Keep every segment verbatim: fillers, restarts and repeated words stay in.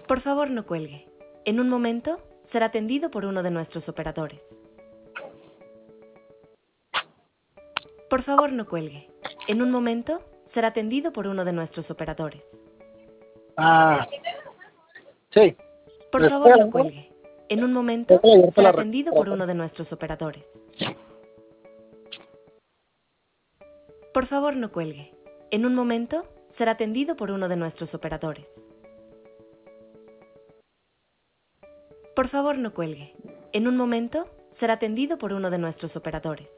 Por favor, no cuelgue. En un momento, será atendido por uno de nuestros operadores. Por favor, no cuelgue. En un momento, será atendido por uno de nuestros operadores. Ah, sí. Por favor, no cuelgue. En un momento, será atendido por uno de nuestros operadores. Por favor, no cuelgue. En un momento, será atendido por uno de nuestros operadores. Por favor, no cuelgue. En un momento, será atendido por uno de nuestros operadores.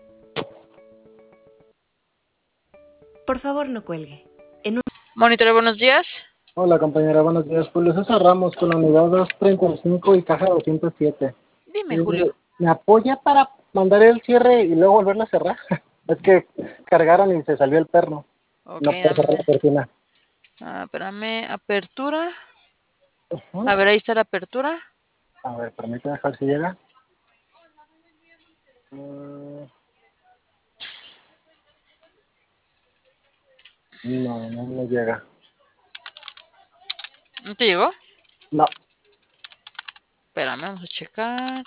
Por favor, no cuelgue. En un... Monitor, buenos días. Hola compañera, buenos días. Julio César Ramos con la unidad doscientos treinta y cinco y caja doscientos siete. Dime, Eh, Julio. ¿Me apoya para mandar el cierre y luego volverla a cerrar? Es que cargaron y se salió el perno. Ok, No puedo cerrar dame. la cortina. Ah, espérame, apertura. Uh-huh. A ver, ahí está la apertura. A ver, permíteme dejar si llega. Mm, No, no me llega. ¿No te llegó? No. Espérame, vamos a checar.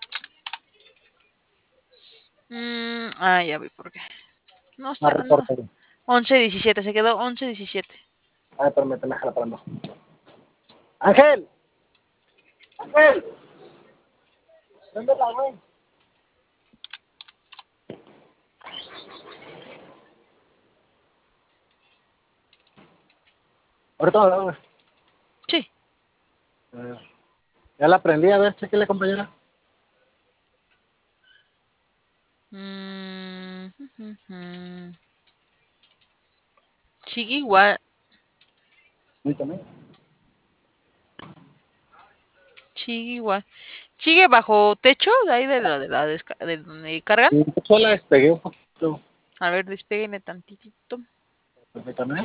Mm, ah, ya vi por qué. No No está, no. reporte. once diecisiete, se quedó once diecisiete. A ver, permíteme, déjala parando. ¡Ángel! ¡Ángel! ¿Dónde la güey? Ahorita me la güey. Sí. Eh, Ya la aprendí, a ver, chequele, compañera. Mm, mm, mm. Sigue igual. Permítame. Sigue igual. Sigue bajo techo, de ahí de la de la desca de donde cargan. Sí, yo la despegué un poquito. A ver, despéguenme tantitito. Permítame.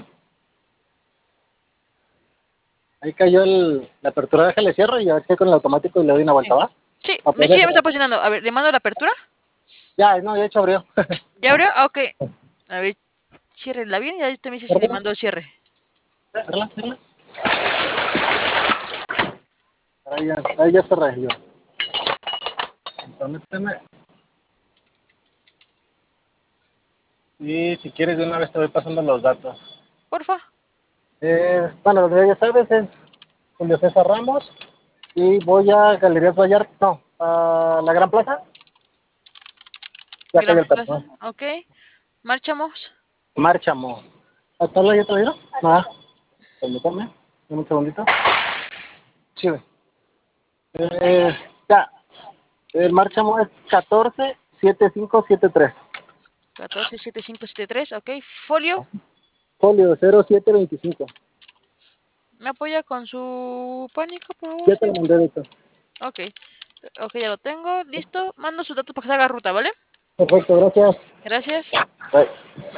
Ahí cayó el, la apertura, déjale cierro y a ver si con el automático y le doy una vuelta, Sí. ¿va? Sí, A me, sí, poder- ya me está posicionando. A ver, ¿le mando la apertura? Ya, no, ya hecho abrió. ¿Ya abrió? Ah, ok. A ver, ciérrela bien y ahí usted me dice si le mando el cierre. Cierra, cierra. Ahí ya, ahí ya cerré yo. Permíteme. Y si quieres de una vez te voy pasando los datos. Porfa. Eh, bueno, ya sabes, es Julio César Ramos y voy a Galerías Vallarta, no, a la Gran Plaza. Ya cayó Gran el Plaza. perno. Ok. Marchamos. Márchamo. ¿Hasta ahora ya te oído? Nada. Permítame, dame un segundito. Sí, güey. Eh, ya. El Márchamo es catorce setenta y cinco setenta y tres. catorce setenta y cinco setenta y tres. Ok. Folio. Folio cero siete veinticinco. ¿Me apoya con su pánico, por favor, Ya te lo señor? mandé de esto. Ok. Ok, ya lo tengo. Listo. Mando sus datos para que se haga ruta, ¿vale? Perfecto, gracias. Gracias. Bye.